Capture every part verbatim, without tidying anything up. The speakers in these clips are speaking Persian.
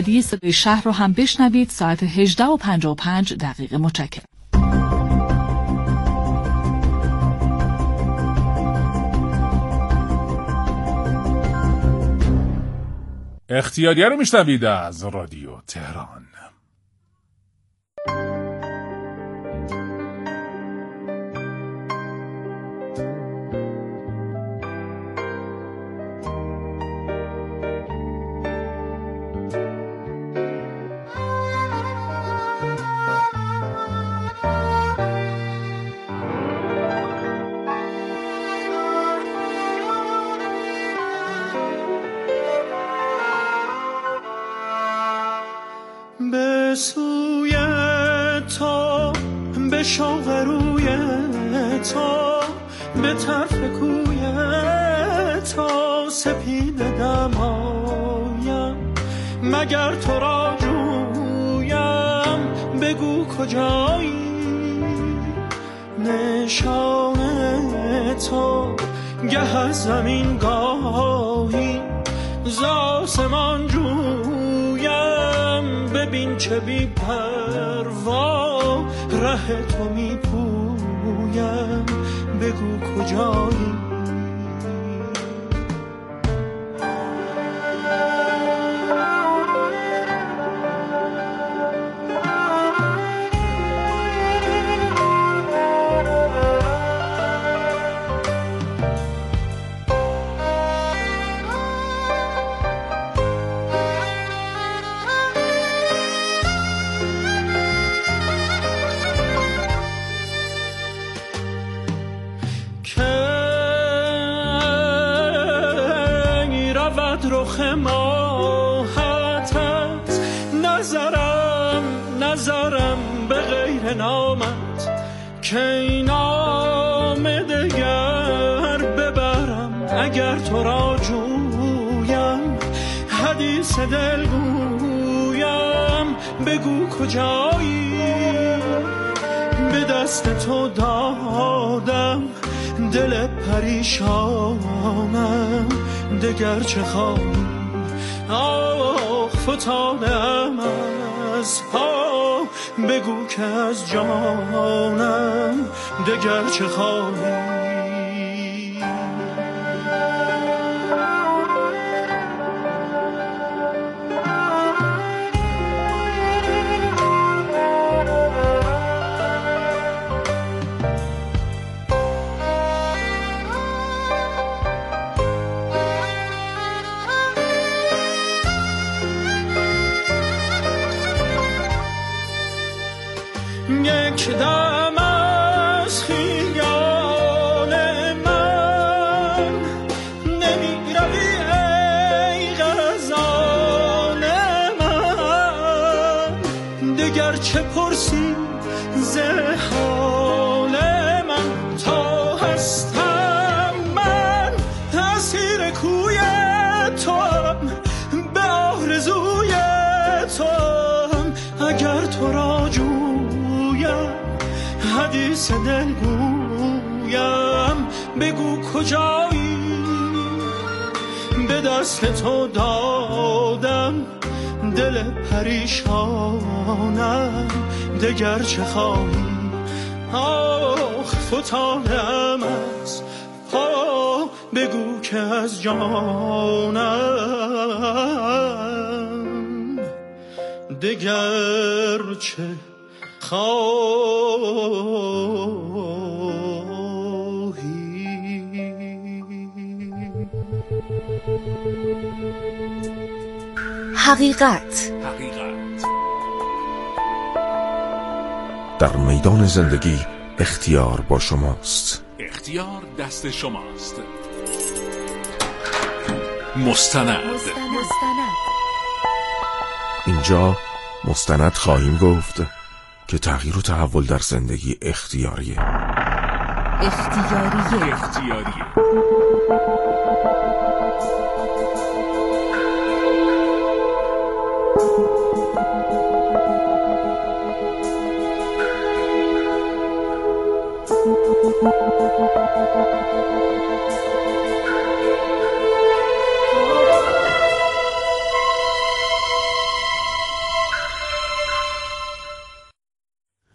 دی صدای شهر رو هم بشنوید. ساعت هجده و پنجاه و پنج دقیقه. متشکرم. اختیاریه رو میشنوید از رادیو تهران. به سوی تو، به شوق روی تو، به طرف کوی تو سپیده دمایم، مگر تو را جویم بگو کجایی. نشان تو گه از زمین گاهی ز آسمان جویم، ببین چه بی پروا ره تو می پویم، بگو کجایی. رخ ماهتت نظرم نظرم به غیر نامت، که این نام دگر ببرم اگر تو را جویم. حدیث دل گویم بگو کجایی. به دست تو دادم دل پریشانم، دگر چه خواهی. آه فتادم از پا، بگو که از جانم دگر چه خواهی. یک دم از خیال من نمی روی ای غزال من، دگر چه پرسی ز حال من. تا هستم من اسیر کوی توام، به آرزوی توام، اگر تو را حدیث دل گویم بگو کجایی. به دست تو دادم دل پریشانم، دگر چه خواهی. آخ فتادم از پا، بگو که از جانم دگر چه حقیقت. حقیقت در میدان زندگی اختیار با شماست. اختیار دست شماست. مستند. مستند. اینجا مستند خواهیم گفت که تغییر و تحول در زندگی اختیاریه. اختیاریه. اختیاریه.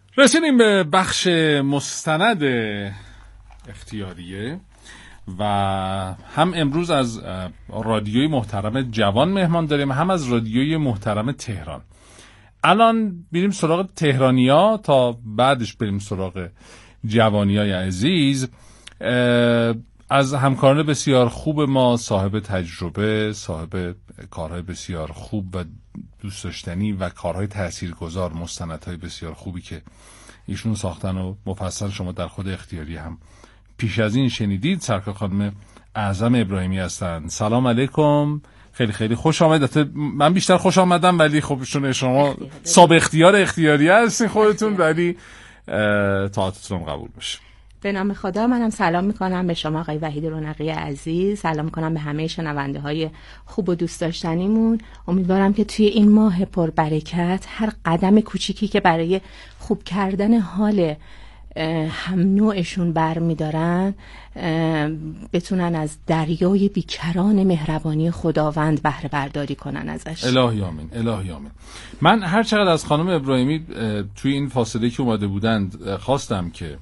رسیدیم به بخش مستند اختیاریه و هم امروز از رادیوی محترم جوان مهمان داریم، هم از رادیوی محترم تهران. الان بریم سراغ تهرانیا تا بعدش بریم سراغ جوانیای عزیز. از همکاران بسیار خوب ما، صاحب تجربه، صاحب کارهای بسیار خوب و دوست داشتنی و کارهای تاثیرگذار، مستندهای بسیار خوبی که ایشون ساختن و مفصل شما در خود اختیاری هم پیش از این شنیدید. سرکار خانم اعظم ابراهیمی هستن. سلام علیکم، خیلی خیلی خوش آمدید. من بیشتر خوش آمدم ولی خب چون شما صاحب اختیار اختیاری هستین خودتون، ولی طاعتتون قبول بشه. به نام خدا، منم سلام میکنم به شما آقای وحید رونقی عزیز، سلام میکنم به همه شنونده های خوب و دوست داشتنیمون. امیدوارم که توی این ماه پربرکت هر قدم کوچیکی که برای خوب کردن حال هم نوعشون برمیدارن بتونن از دریای بیکران مهربانی خداوند بهره برداری کنن ازش. الهی آمین، الهی آمین. من هر چقدر از خانم ابراهیمی توی این فاصله که اومده بودند خواستم که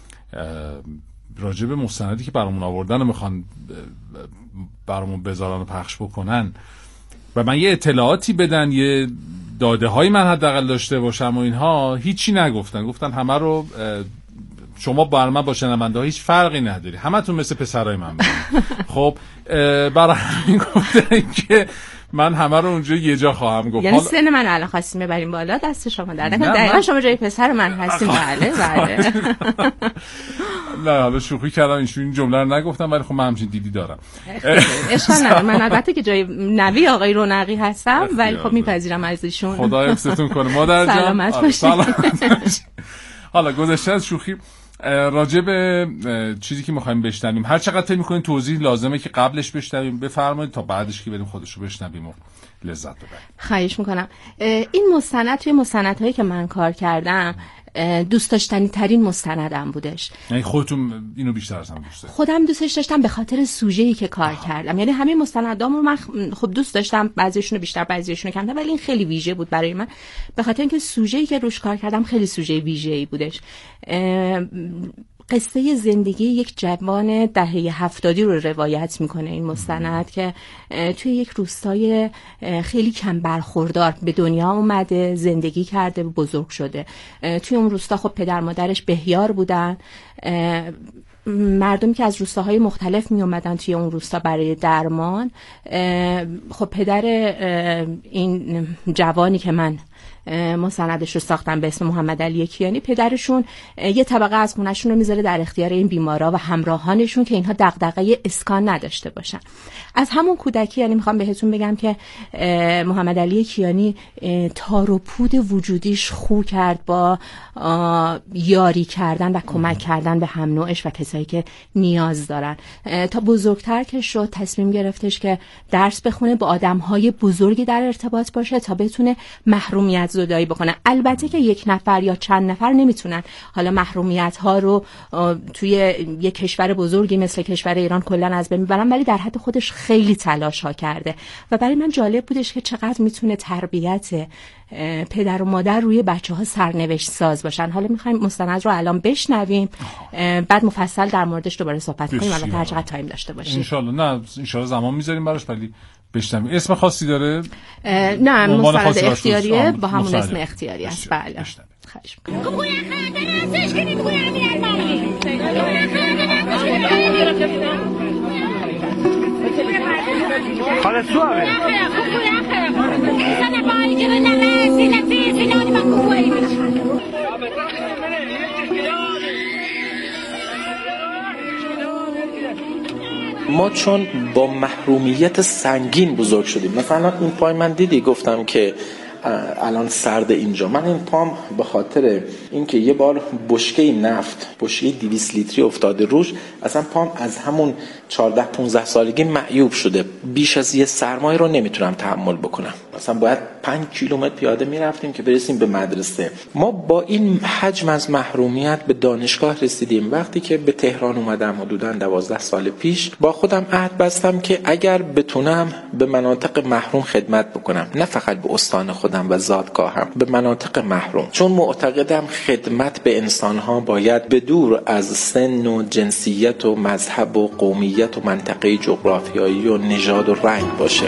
راجب مستندی که برامون آوردن و میخوان برامون بذارن و پخش بکنن و من یه اطلاعاتی بدن، یه داده هایی من حداقل داشته باشم و اینها، هیچی نگفتن. گفتن همه رو شما بر من با شنونده ها هیچ فرقی نداری، همه تون مثل پسرای من بودن. خب برای همین گفتن که من همه رو اونجا یه جا خواهم گفت. یعنی سن من الان خواستیم ببریم بالا، دست شما در نکنه. دقیقا شما جای پسر من هستیم. بله بله. نه حالا شوخی کردم، ایشون این جمله رو نگفتم ولی خب من همچین دیدی دارم. اشکال نداره، من البته که جای نوی آقای رونقی هستم ولی خب میپذیرم از ایشون. خدا حفظتون کنه مادر جان. سلامت باشید. حالا گذشته از شوخی، راجع به چیزی که می‌خوایم بشنویم هر چقدر فکر می‌کنین توضیح لازمه که قبلش بشنویم بفرمایید تا بعدش که بریم خودش رو بشنویم و لذت ببریم. خواهش می‌کنم. این مستند توی مستندهایی که من کار کردم دوست داشتنی ترین مستندم بودش. یعنی خودتون اینو بیشتر از هم دوست داشتید؟ خودم دوستش داشتم به خاطر سوژه‌ای که کار آه. کردم. یعنی همه مستندام رو من خب دوست داشتم، بعضیشون رو بیشتر بعضیشون رو کمتر، ولی این خیلی ویژه بود برای من به خاطر اینکه سوژه‌ای که روش کار کردم خیلی سوژه ویژه‌ای بودش. قصه زندگی یک جوان دهه هفتادی رو روایت میکنه این مستند که توی یک روستای خیلی کم برخوردار به دنیا اومده، زندگی کرده و بزرگ شده. توی اون روستا خب پدر مادرش بهیار بودن. مردمی که از روستاهای مختلف می اومدن توی اون روستا برای درمان، خب پدر این جوانی که من مستندش رو ساختم به اسم محمد علی کیانی، پدرشون یه طبقه از خونه‌شون رو میذاره در اختیار این بیمارا و همراهانشون که اینها دغدغه اسکان نداشته باشن. از همون کودکی، یعنی میخوام بهتون بگم که محمد علی کیانی تار و پود وجودیش خو کرد با یاری کردن و کمک کردن به هم نوعش و کسایی که نیاز دارن. تا بزرگتر که شد تصمیم گرفتش که درس بخونه، با آدم‌های بزرگی در ارتباط باشه تا بتونه محرومیت زدایی بکنه. البته که یک نفر یا چند نفر نمیتونن حالا محرومیت ها رو توی یک کشور بزرگی مثل کشور ایران کلا از بین ببرن، ولی در حد خودش خیلی تلاش ها کرده و برای من جالب بودش که چقدر میتونه تربیت پدر و مادر روی بچه ها سرنوشت ساز باشن. حالا میخوایم مستند رو الان بشنویم، بعد مفصل در موردش دوباره صحبت کنیم، البته هر چقدر تایم داشته باشیم. ان شاءالله. نه ان شاءالله زمان میذاریم براش، ولی بشنویم. اسم خاصی داره؟ نه، مستند اختیاریه با همون اسم اختیاری است. بله. خواهش می‌کنم. حالت سوابه. ما چون با محرومیت سنگین بزرگ شدیم. مثلا این پای من دیدی گفتم که الان سرد اینجا، من این پام به خاطر اینکه یه بار بشکه نفت، بشکه دویست لیتری افتاده روش، اصلا پام از همون چهارده پانزده سالگی معیوب شده. بیش از یه سرمایه رو نمیتونم تحمل بکنم. مثلا باید پنج کیلومتر پیاده میرفتیم که برسیم به مدرسه. ما با این حجم از محرومیت به دانشگاه رسیدیم. وقتی که به تهران اومدم حدوداً دوازده سال پیش، با خودم عهد بستم که اگر بتونم به مناطق محروم خدمت بکنم، نه فقط به استان خودم خودم و زادگاهم به مناطق محروم، چون معتقدم خدمت به انسانها باید به دور از سن و جنسیت و مذهب و قومیت و منطقه جغرافیایی و نژاد و رنگ باشه.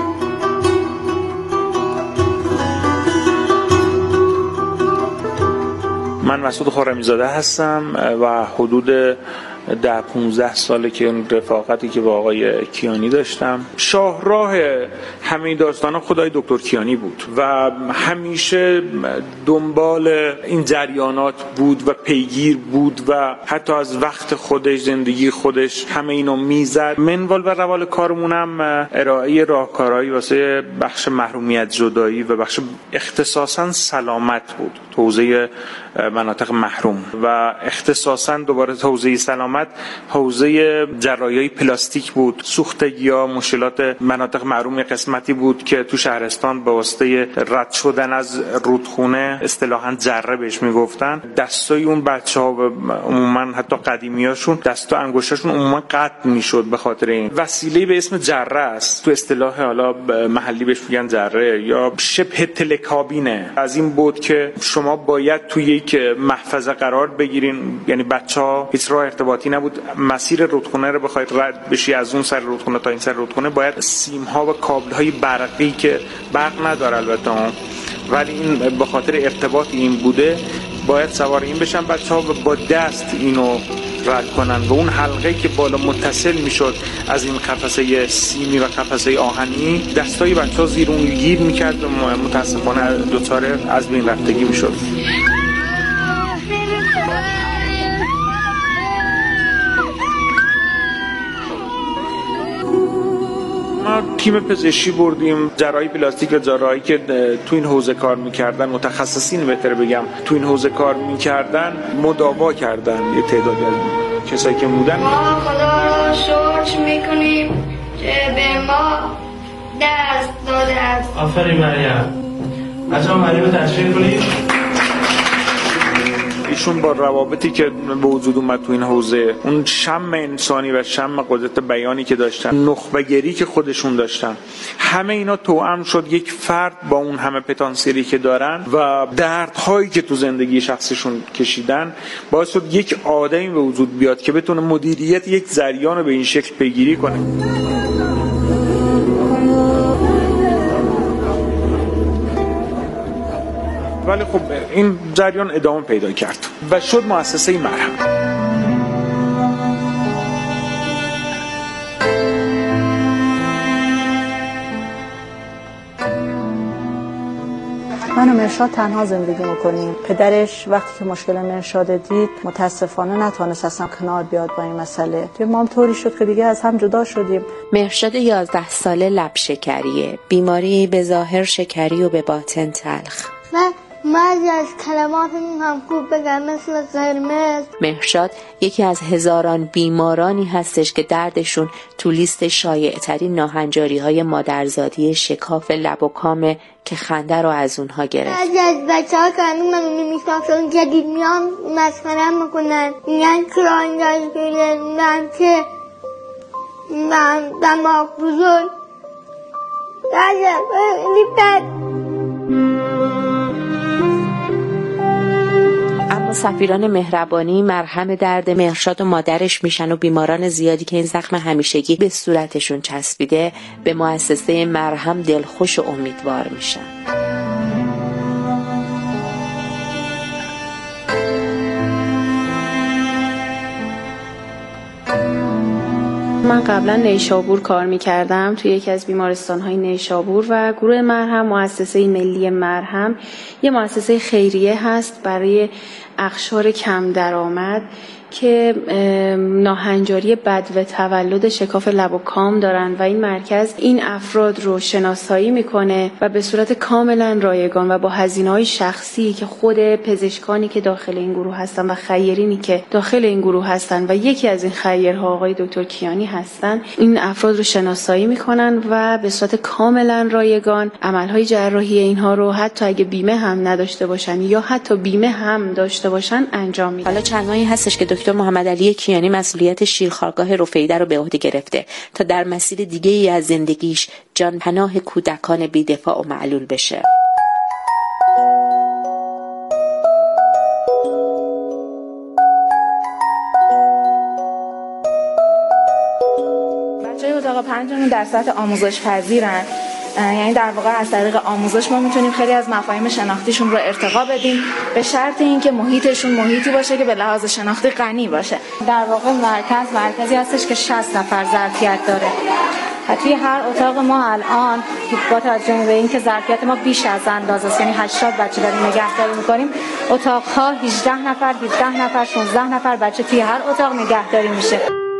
من مسعود خرمی‌زاده هستم و حدود ده پونزده ساله که اون رفاقتی که با آقای کیانی داشتم. شاهراه همه داستانا خدای دکتر کیانی بود و همیشه دنبال این جریانات بود و پیگیر بود و حتی از وقت خودش، زندگی خودش همه اینو میزد. منوال و روال کارمونم ارائه راهکارهایی واسه بخش محرومیت زدایی و بخش اختصاصا سلامت بود، حوزه مناطق محروم و اختصاصا دوباره حوزه سلامت حوزه جراحی پلاستیک بود. سوختگی‌ها، مشکلات مناطق محروم قسمتی بود که تو شهرستان به واسطه رد شدن از رودخونه اصطلاحاً جره بهش میگفتن، دستای اون بچه‌ها عموما حتی قدیمیاشون دست و انگشتاشون عموما قطع میشد به خاطر این وسیله به اسم جره است. تو اصطلاح حالا محلی بهش میگن جره یا شبه تلکابینه. از این بود که شما باید توی یک محفظه قرار بگیرین، یعنی بچه‌ها هیچ راه ارتباطی نبود، مسیر رودخونه رو بخواید رد بشی از اون سر رودخونه تا این سر رودخونه باید سیم‌ها و کابل‌های برقی که برق نداره البته ولی این به خاطر ارتباط این بوده باید سوار این بشن بچه‌ها و با دست اینو رد کنن و اون حلقه‌ای که بالا متصل میشد از این قفسه سیمی و قفسه آهنی دستای بچه‌ها زیر اون گیر میکرد و متاسفانه دوچار از بین رفتگی میشد. ما تیم پزشکی بردیم، جراحی پلاستیک و جراحی که تو این حوزه کار میکردن، متخصصین بهتر بگم تو این حوزه کار میکردن، مداوا کردن یه تعدادی از کسایی که بودن. ما خدا را شکر میکنیم که به ما دست داده است. آفرین مریم. بچه‌ها مریم تشریف کنید. ایشون با روابطی که به وجود اومد تو این حوزه، اون شم انسانی و شم قدرت بیانی که داشتن، نخبه‌گری که خودشون داشتن، همه اینا توأم شد یک فرد با اون همه پتانسیلی که دارن و دردهایی که تو زندگی شخصشون کشیدن باعث شد یک آدمی به وجود بیاد که بتونه مدیریت یک جریان رو به این شکل پیگیری کنه. ولی خب این جریان ادامه پیدا کرد و شد مؤسسه مرهم. من و مرشاد تنها زندگی میکنیم. پدرش وقتی که مشکل مرشاد دید متاسفانه نتونست اصلا کنار بیاد با این مسئله. توی مام طوری شد که دیگه از هم جدا شدیم. مرشاد یازده ساله لب شکریه، بیماری به ظاهر شکری و به باطن تلخ. من بعضی از کلماتمون هم خوب بگم مثل قرمز. مرشاد یکی از هزاران بیمارانی هستش که دردشون تو لیست شایع‌ترین ناهنجاری‌های مادرزادی شکاف لب و کامه که خنده رو از اونها گرفت. بعضی از بچه‌ها که هنوز منو نمی‌شناسن جدید میان مسخره‌ام میکنن، میگن چرا اینجا شده، من که من دماغ بزرگ خیلی بد. اما سفیران مهربانی مرهم درد مرشاد و مادرش میشن و بیماران زیادی که این زخم همیشگی به صورتشون چسبیده به مؤسسه مرهم دلخوش و امیدوار میشن. من قبلا نیشابور کار میکردم توی یکی از بیمارستان‌های نیشابور و گروه مرهم، مؤسسه ملی مرهم، یه مؤسسه خیریه هست برای اقشار کم درآمد که ناهنجاری بد و تولد شکاف لب و کام دارن و این مرکز این افراد رو شناسایی میکنه و به صورت کاملا رایگان و با هزینه‌های شخصی که خود پزشکانی که داخل این گروه هستن و خیرینی که داخل این گروه هستن و یکی از این خیرها آقای دکتر کیانی هستن، این افراد رو شناسایی میکنن و به صورت کاملا رایگان عملهای جراحی اینها رو حتی اگه بیمه هم نداشته باشن یا حتی بیمه هم داشته باشن انجام میدن. حالا چند ماهی هستش که دکتر محمد علی کیانی مسئولیت شیرخوارگاه رفیده رو به عهده گرفته تا در مسیر دیگه ای از زندگیش جان پناه کودکان بی‌دفاع و معلول بشه. اتاق پنجمون در سطح آموزش پذیرن، یعنی در واقع از طریق آموزش ما میتونیم خیلی از مفاهیم شناختیشون رو ارتقا بدیم به شرط اینکه محیطشون محیطی باشه که به لحاظ شناختی غنی باشه. در واقع مرکز مرکزی هستش که شصت نفر ظرفیت داره. توی هر اتاق ما الان با توجه به اینکه ظرفیت ما بیش از اندازه است، یعنی هشتاد بچه داریم نگهداری می‌کنیم، اتاق‌ها هجده نفر، هفده نفر، شانزده نفر بچه توی هر اتاق نگهداری میشه.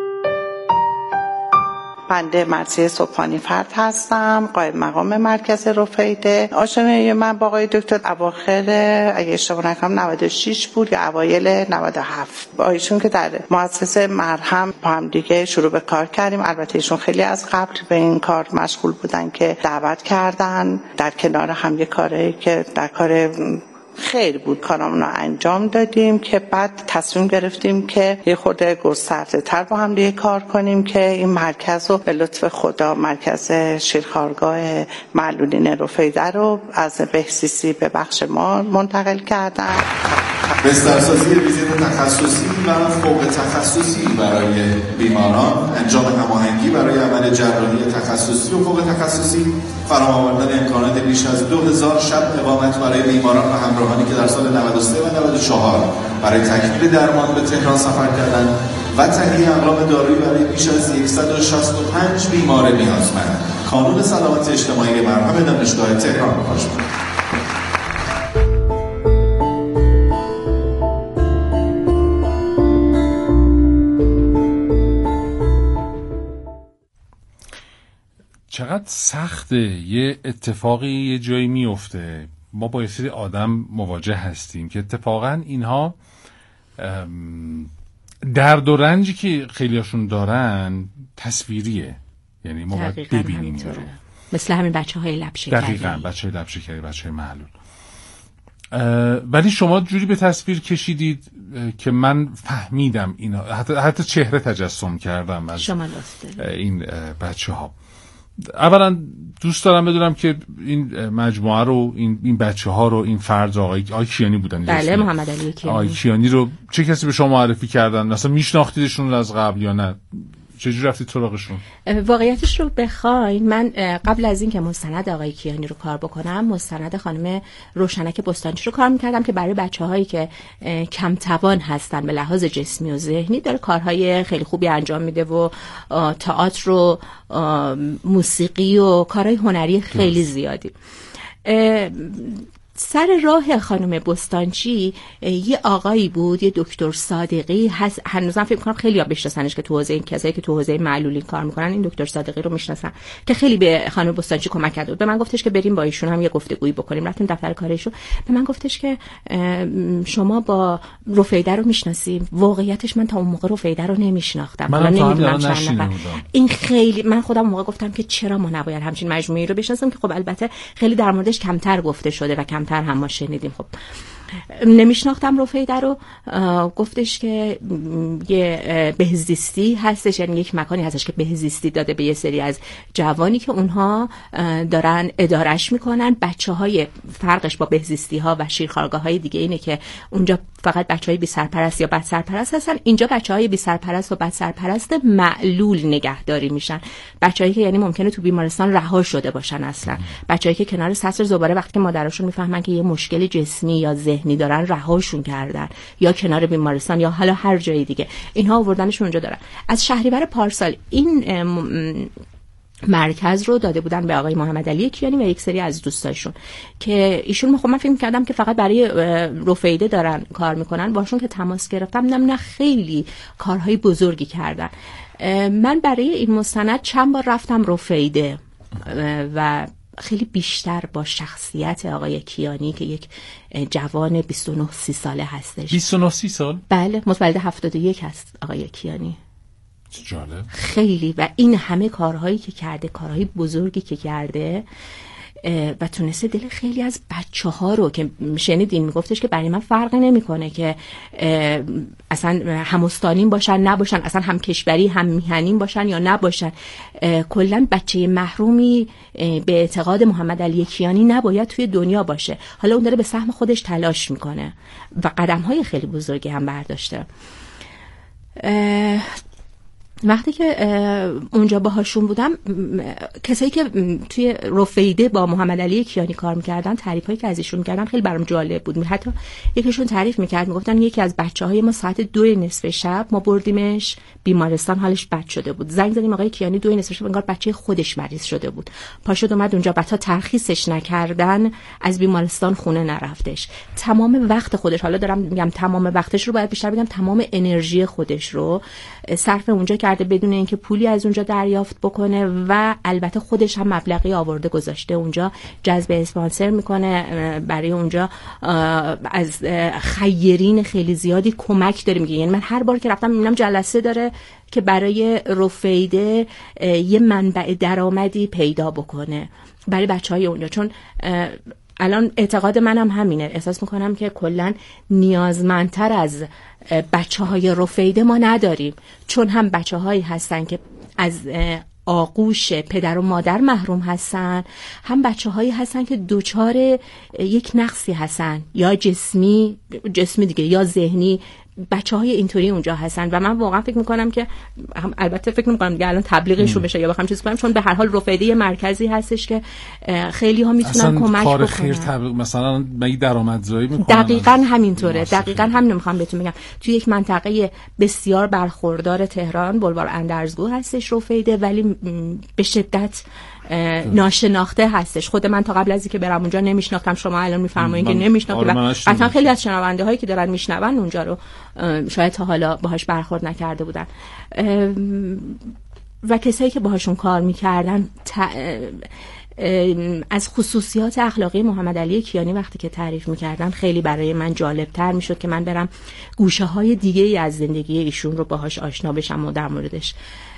بنده مرضیه صبحانی فرد هستم، قائم مقام مرکز رفیده. آشنایی من با آقای دکتر اواخر اگه اشتباه نکنم نود و شش بود یا اوایل نود و هفت. با ایشون که در مؤسسه مرهم با هم دیگه شروع به کار کردیم. البته ایشون خیلی از قبل به این کار مشغول بودن که دعوت کردن، در کنار هم یه کاری که در کار خیر بود کارامون رو انجام دادیم که بعد تصمیم گرفتیم که یه خورده گسترده تر با هم دیگه کار کنیم که این مرکز رو به لطف خدا مرکز شیرخوارگاه معلولین رفیده رو از بهزیستی به بخش ما منتقل کردن. بسترسازی ویزیت تخصصی و فوق تخصصی برای بیماران، انجام هماهنگی برای عمل جراحی تخصصی و فوق تخصصی، فراهم آوردن امکانات بیش از دو هزار شب اقامت برای بیماران و همراهانی که در سال نود و سه و نود و چهار برای تکمیل درمان به تهران سفر کردند و تهیه اقلام دارویی برای بیش از صد و شصت و پنج بیمار نیازمند. کانون سلامت اجتماعی مرهم دانشگاه تهران باش. چقدر سخته یه اتفاقی یه جایی میفته، ما با یه سری آدم مواجه هستیم که اتفاقا اینها درد و رنجی که خیلیاشون دارن تصویریه، یعنی ما باید ببینیم رو. مثل همین بچه های لب شکری. دقیقاً بچه های لب شکری، بچه های معلول. ولی شما جوری به تصویر کشیدید که من فهمیدم اینا، حتی, حتی چهره تجسم کردم از شما این بچه ها. اولا دوست دارم بدونم که این مجموعه رو، این این بچه ها رو، این فرد آقای آقای کیانی بودن. بله، محمد علی کیانی. آقای کیانی رو چه کسی به شما معرفی کردن؟ مثلا میشناختیدشون از قبل یا نه؟ چجوری رفتید سراغشون؟ واقعیتش رو بخواین، من قبل از این که مستند آقای کیانی رو کار بکنم، مستند خانم روشنک بستانچی رو کار میکردم که برای بچه هایی که کم توان هستن به لحاظ جسمی و ذهنی داره کارهای خیلی خوبی انجام میده و تئاتر و موسیقی و کارهای هنری خیلی زیادی. سر راه خانم بستانچی یه آقایی بود، یه دکتر صادقی هست، هنوزم فکر کنم خیلی ها بشناسنش که تو حوزه این کسایی که تو حوزه معلولین کار میکنن این دکتر صادقی رو میشناسن، که خیلی به خانم بستانچی کمک کرده بود. به من گفتش که بریم با ایشون هم یه گفتگویی بکنیم. رفتیم دفتر کارشون، به من گفتش که شما با رفیده رو میشناسیم. واقعیتش من تا اون موقع رفیده رو نمیشناختم. من نمیدونم چند نفر. این خیلی من خودم اون موقع گفتم که چرا ما نباید همچین مجموعه‌ای رو بشناسیم که خب البته خیلی در موردش کمتر گفته شده و کمتر هم ما شنیدیم. خب نمیشناختم رفیده رو. گفتش که یه بهزیستی هستش، یعنی یک مکانی هستش که بهزیستی داده به یه سری از جوانی که اونها دارن ادارش میکنن. بچه های فرقش با بهزیستی ها و شیرخوارگاه های دیگه اینه که اونجا فقط بچه های بی سرپرست یا بد سرپرست هستن، اینجا بچه های بی سرپرست و بد سرپرست معلول نگهداری میشن. بچه هایی که یعنی ممکنه تو بیمارستان رها شده باشن، اصلا بچه هایی که کنار سطر زباله وقتی که مادرشون میفهمن که یه مشکل جسمی یا ذهنی دارن رهاشون کردن، یا کنار بیمارستان یا حالا هر جای دیگه، اینها آوردنشون اونجا دارن. از شهریور پارسال این مرکز رو داده بودن به آقای محمد علی کیانی و یک سری از دوستایشون که ایشون خب من فکر کردم که فقط برای رفیده دارن کار میکنن. باشون که تماس گرفتم نه نه خیلی کارهای بزرگی کردن. من برای این مستند چند بار رفتم رفیده و خیلی بیشتر با شخصیت آقای کیانی که یک جوان بیست و نه سی ساله هستش. بیست و نه سی سال؟ بله، متولد هفتاد و یک هست آقای کیانی. جالب. خیلی. و این همه کارهایی که کرده، کارهای بزرگی که کرده و تونسته دل خیلی از بچه ها رو که شنیدین میگفتش که برای من فرقی نمیکنه که اصلا همستانین باشن نباشن، اصلا هم کشوری هم میهنین باشن یا نباشن، کلا بچه محرومی به اعتقاد محمد علی کیانی نباید توی دنیا باشه. حالا اون داره به سهم خودش تلاش میکنه و قدم های خیلی بزرگی هم برداشته. وقتی که اونجا باهاشون بودم، کسایی که توی رفیده با محمد علی کیانی کار میکردن، تعریفایی که از ایشون میکردن خیلی برام جالب بود. حتی یکیشون تعریف میکرد، میگفتن یکی از بچه‌های ما ساعت دو نصف شب ما بردیمش بیمارستان، حالش بد شده بود. زنگ زدیم آقای کیانی دو نصف شب، انگار بچه خودش مریض شده بود، پا شد اومد اونجا، بعد تا ترخیصش نکردن از بیمارستان خونه نرفتش. تمام وقت خودش، حالا دارم میگم تمام وقتش رو، باید بیشتر بگم تمام انرژی خودش رو صرف اونجا کرده بدون اینکه پولی از اونجا دریافت بکنه و البته خودش هم مبلغی آورده گذاشته اونجا، جذب اسپانسر میکنه برای اونجا، از خیرین خیلی زیادی کمک داره میگه. یعنی من هر بار که رفتم میبینم جلسه داره که برای رفیده یه منبع درآمدی پیدا بکنه برای بچهای اونجا، چون الان اعتقاد منم همینه، احساس میکنم که کلن نیازمندتر از بچه های رفیده ما نداریم، چون هم بچه هایی هستن که از آغوش پدر و مادر محروم هستن، هم بچه هایی هستن که دوچار یک نقصی هستن، یا جسمی جسمی دیگه یا ذهنی. بچه های اینطوری اونجا هستن و من واقعا فکر میکنم که البته فکر میکنم دیگه الان تبلیغش رو بشه یا بخوام چیز کنم، چون به هر حال رفیده مرکزی هستش که خیلی ها میتونن کمک بکنن. کار خیر تبلیغ مثلا مگه درآمدزایی میکنن؟ دقیقاً همینطوره، دقیقاً همین رو میخوام بهتون بگم. توی یک منطقه بسیار برخوردار تهران، بلوار اندرزگو هستش رفیده، ولی به شدت ناشناخته هستش. خود من تا قبل از اینکه برم اونجا نمیشناختم، شما الان میفرمایید که نمیشناختید، قطعا خیلی از شنونده هایی که دارن میشنون اونجا رو شاید تا حالا باهاش برخورد نکرده بودن و کسایی که باهاشون کار میکردن تا... از خصوصیات اخلاقی محمد علی کیانی وقتی که تعریف میکردن خیلی برای من جالب تر میشد که من برم گوشه های دیگه ای از زندگی ایشون رو باهاش آشنا بشم و در موردش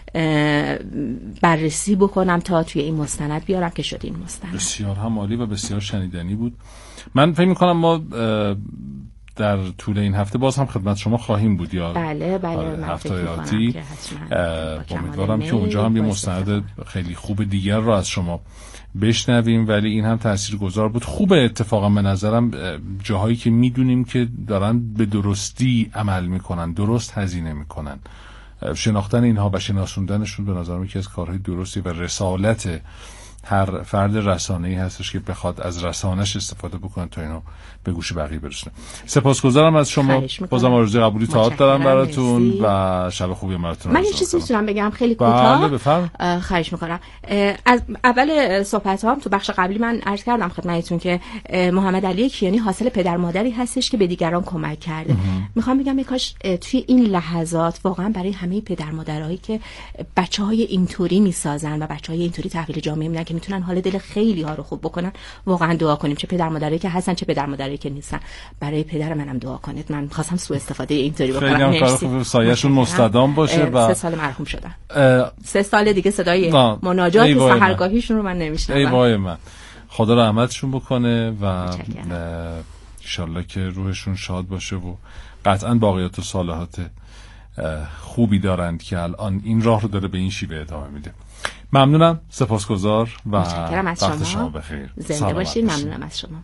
بررسی بکنم تا توی این مستند بیارم که شد این مستند. بسیار هم عالی و بسیار شنیدنی بود. من فکر میکنم ما در طول این هفته باز هم خدمت شما خواهیم بود یا بله بله هفته آتی. امیدوارم که اونجا هم یه مستند خیلی خوب دیگر رو از شما بشنویم، ولی این هم تاثیرگذار بود. خوبه اتفاقا به نظرم جاهایی که میدونیم که دارن به درستی عمل میکنن، درست هزینه میکنن، شناختن اینها و شناسوندنشون به نظرم یکی از کارهای درستی و رسالت هر فرد رسانه‌ای هستش که بخواد از رسانش استفاده بکنه تا اینو به گوش بقیه برسونه. سپاسگزارم از شما، بازم آرزوی قبولی تئاتر دارم براتون و شب خوبی براتون. من یه چیزی میتونم بگم خیلی کوتاه؟ بله بفرم. خواهش میکنم. از اول صحبتام تو بخش قبلی من عرض کردم خدمتتون که محمد علی کیانی حاصل پدر مادری هستش که به دیگران کمک کرده. میخوام بگم کاش توی این لحظات واقعا برای همه پدر مادرایی که بچهای اینطوری میسازن و بچهای اینطوری تحویل جامعه میدن که میتونن حال دل خیلی ها رو خوب بکنن، واقعا دعا کنیم، چه پدر مادرایی که هستن چه پدر مادرایی که نیستن. برای پدر منم دعا کنید. من خواستم سوء استفاده اینطوری بکنم. خیلی هم کار خوب، سایه‌شون مستدام باشه. و سه سال مرحوم شدن، سه سال دیگه صدای مناجات سحرگاهیشون رو من نمیشنوم. ای وای من، خدا رحمتشون بکنه و ان شاءالله که روحشون شاد باشه و قطعا باقیات و صالحات خوبی دارند که الان این راه رو داره به این شیوه ادامه میده. ممنونم، سپاسگزار و وقت شما بخیر. زنده باشید. ممنونم از شما.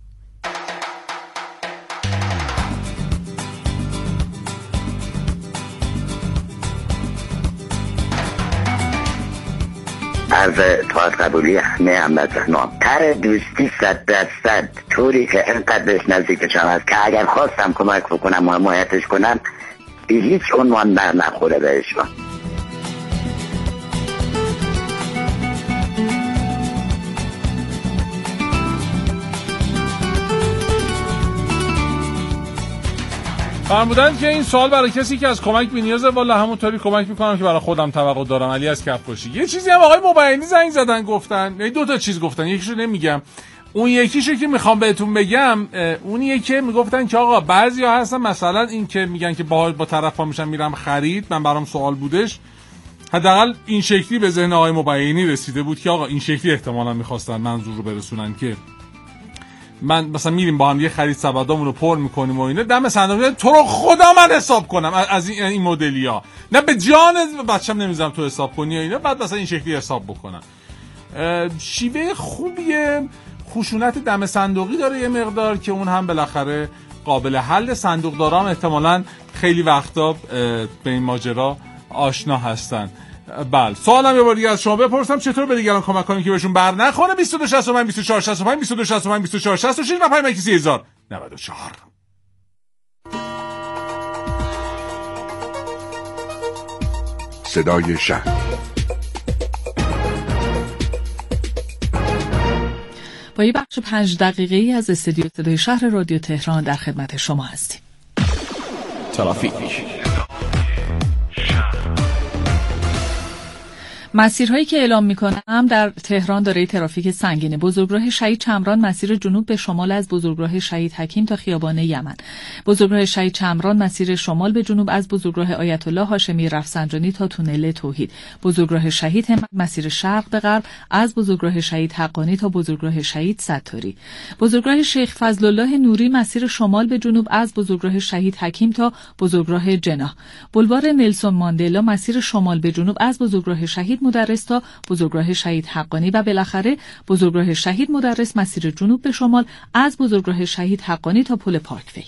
از طاعت قبولی همه هموطنان، تر دوستی صد درصد طوری که اینقدر بهش نزدیکشم هست که اگر خواستم کمک بکنم و حمایتش کنم به هیچ عنوان بر نخوره بهشون. فرمودن که این سوال برای کسی که از کمک بی‌نیازه، والا همونطوری کمک میکنم که برای خودم توقع دارم. علی از کفاشی. یه چیزی هم آقای مبینی زنگ زدن گفتن، یعنی دو تا چیز گفتن، یکیشو نمیگم، اون یکیشو که میخوام بهتون بگم اونیه که میگفتن که آقا بعضیا هستن مثلا این که میگن که با با طرفا میشم میرم خرید، من برام سوال بودش، حداقل این شکلی به ذهن آقای مبینی رسیده بود که آقا این شکلی احتمالاً میخواستن منظور رو برسونن که من مثلا میریم با هم یه خرید سبدامون رو پر میکنیم و اینا، دم صندوق تو رو خدا من حساب کنم از این این مدلیا، نه به جان بچه‌م نمیذارم تو حساب کنی و اینا، بعد مثلا این شکلی حساب بکنم. شیوه خوبیه، خشونت دم صندوقی داره یه مقدار که اون هم بالاخره قابل حل. صندوق دارام احتمالاً خیلی وقتا به این ماجرا آشنا هستن. بله، سوالم یه بار دیگه از شما بپرسم چطور به دیگران کمک کنیم که بهشون بر نخوره. بیست و دو شصت و پنج بیست و چهار شصت و پنج بیست و دو شصت و پنج بیست و چهار شصت و شش و پیام سی هزار و نود و چهار. صدای شهر. با یه بخش پنج دقیقه‌ای از استودیو صدای شهر رادیو تهران در خدمت شما هستیم. ترافیک. مسیرهایی که اعلام می‌کنم در تهران دارای ترافیک سنگین. بزرگراه شهید چمران مسیر جنوب به شمال از بزرگراه شهید حکیم تا خیابان یمن. بزرگراه شهید چمران مسیر شمال به جنوب از بزرگراه آیت الله هاشمی رفسنجانی تا تونل توحید. بزرگراه شهید همت مسیر شرق به غرب از بزرگراه شهید حقانی تا بزرگراه شهید ستاری. بزرگراه شیخ فضل الله نوری مسیر شمال به جنوب از بزرگراه شهید حکیم تا بزرگراه جناح. بولوار نلسون ماندلا مسیر شمال به جنوب از بزرگراه شهید مدرس تا بزرگراه شهید حقانی و بالاخره بزرگراه شهید مدرس مسیر جنوب به شمال از بزرگراه شهید حقانی تا پل پارکوی.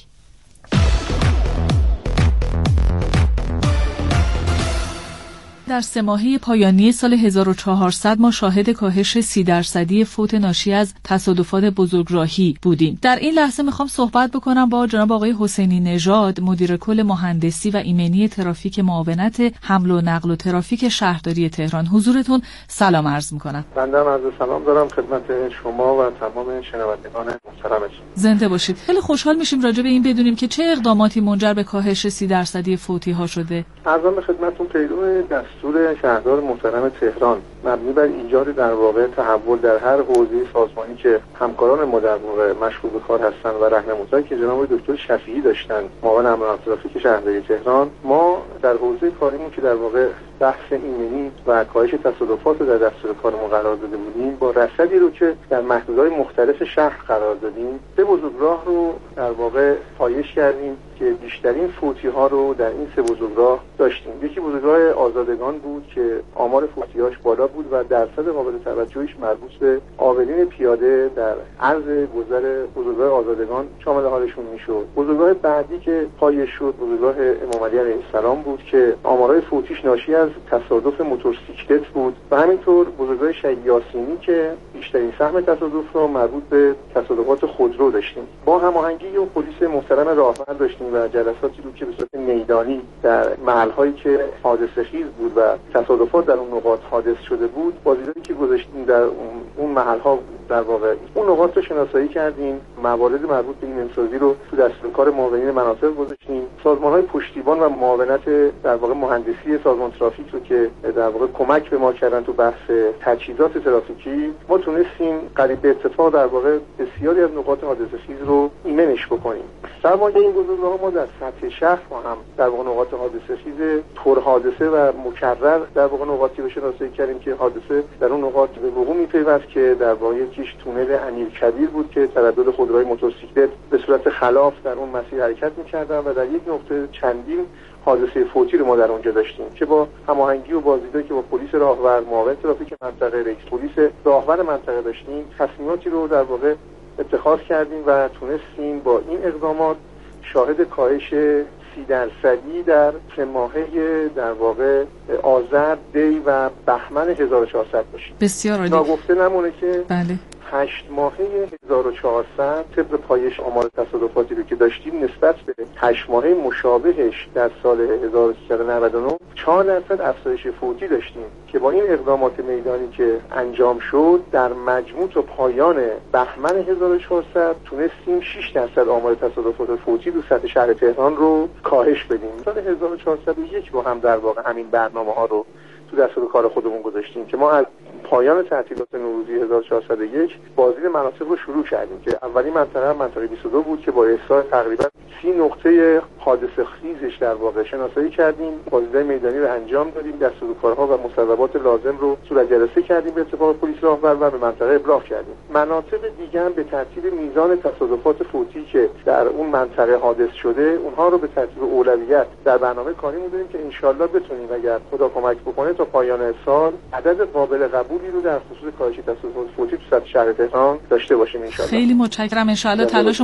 در سه ماهه پایانی سال هزار و چهارصد ما شاهد کاهش سی درصدی فوت ناشی از تصادفات بزرگراهی بودیم. در این لحظه میخوام صحبت بکنم با جناب آقای حسینی نژاد، مدیر کل مهندسی و ایمنی ترافیک معاونت حمل و نقل و ترافیک شهرداری تهران. حضورتون سلام عرض میکنم. بنده هم عرض سلام دارم خدمت شما و تمام شنوندگان محترمتون. زنده باشید. خیلی خوشحال میشیم راجع به این بدونیم که چه اقداماتی منجر به کاهش سی درصدی فوتی ها شده. عرضم به خدمتتون پیرو دستور شهردار محترم تهران مبنی بر ایجاد در واقع تحول در هر حوزه سازمانی که همکاران ما در واقع مشغول به کار هستند و راهنمایی که جناب دکتر شفیعی داشتن معاون امن و ترافیک شهرداری تهران، ما در حوزه کاریمون که در واقع بحث ایمنی و کاهش تصادفات رو در دستور کارمون قرار داده بودیم، با رصدی رو که در محدودهای مختلف شهر قرار دادیم، سه بزرگراه رو در واقع پایش کردیم که بیشترین فوتی ها رو در این سه بزرگراه داشتیم. یکی بزرگراه آزادگان بود که آمار فوتی‌هاش بالا بود و درصد قابل توجهش مربوط به عابرین پیاده در عرض گذر بزرگراه آزادگان شامل حالشون میشد. بزرگراه بعدی که پایش شد بزرگراه امام علی علیه السلام بود که آمارهای فوتیش ناشی از تصادف موتورسیکلت بود و همینطور بزرگراه شهید یاسینی که بیشترین سهم تصادف رو مربوط به تصادفات خودرو داشتیم. با هماهنگی و پلیس محترم راهور داشتیم و جلساتی رو که به صورت میدانی در محل‌هایی که حادثه خیز بود و تصادفات در اون نقاط حادث شده بود، بازدیدی که گذاشتیم در اون محل‌ها در واقع اون نقاط رو شناسایی کردیم، موارد مربوط به این انسازی رو تو دستور کار معاونین مناطق گذاشتیم. سازمان‌های پشتیبان و معاونت در واقع مهندسی سازمان ترافیک رو که در واقع کمک به ما کردن تو بحث تجهیزات ترافیکی، ما تونستیم قریب به اتفاق در واقع بسیاری از نقاط حادثه خیز رو ایمنش بکنیم. سوای این بزرگراه ما در سطح شهر ما هم در واقع نقاط حادثه خیز پر حادثه و مکرر در واقع نقاطی رو شناسایی کردیم که حادثه در اون نقاط به وقوع می‌پیوست که در واقع یکیش تونل امیرکبیر بود که تردد خودروهای موتورسیکلت به صورت خلاف در اون مسیر حرکت می‌کردن و در یک نقطه چندین حادثه فوتی رو ما در اونجا داشتیم که با هماهنگی و بازدیدی که با پلیس راهور، معاون ترافیک منطقه، رئیس پلیس راهور منطقه داشتیم، تصمیماتی رو در واقع اتخاذ کردیم و تونستیم با این اقدامات شاهد کاهش سی درصدی در سه ماهه در واقع آذر، دی و بهمن هزار و چهارصد باشیم. بسیار عالی. ناگفته نمونه که بله هشت ماهه هزار و چهارصد طبق پایش آمار تصادفاتی رو که داشتیم نسبت به هشت ماهه مشابهش در سال هزار و سیصد و نود و نه چهار درصد افزایش فوتی داشتیم که با این اقدامات میدانی که انجام شد در مجموع تا پایان بهمن هزار و چهارصد تونستیم شش درصد آمار تصادفات فوتی در سطح شهر تهران رو کاهش بدیم. سال هزار و چهارصد و یک رو هم در واقع همین برنامه ها رو تو دستور کار خودمون گذاشتیم که ما از پایان تعطیلات نوروزی هزار و چهارصد و یک بازدید مناطق رو شروع کردیم که اولی منطقه منطقه بیست و دو بود که با احصای تقریبا سی نقطه حادثه خیزش در واقع شناسایی کردیم، بازدیدهای میدانی رو انجام دادیم، دستور کارها و مصوبات لازم رو صورت جلسه کردیم به اتفاق پلیس راهور و به منطقه ابلاغ کردیم. مناطق دیگه هم به ترتیب میزان تصادفات فوتی که در اون منطقه حادث شده اونها رو به ترتیب اولویت در برنامه کاری می‌ذاریم که انشالله بتونیم اگر خدا کمک بکنه تا پایان سال عدد قابل قبولی رو در خصوص کاهش تصادفات فوتی تو سطح شهر تهران داشته باشیم انشالله. خیلی متشکرم. انشالله تلاش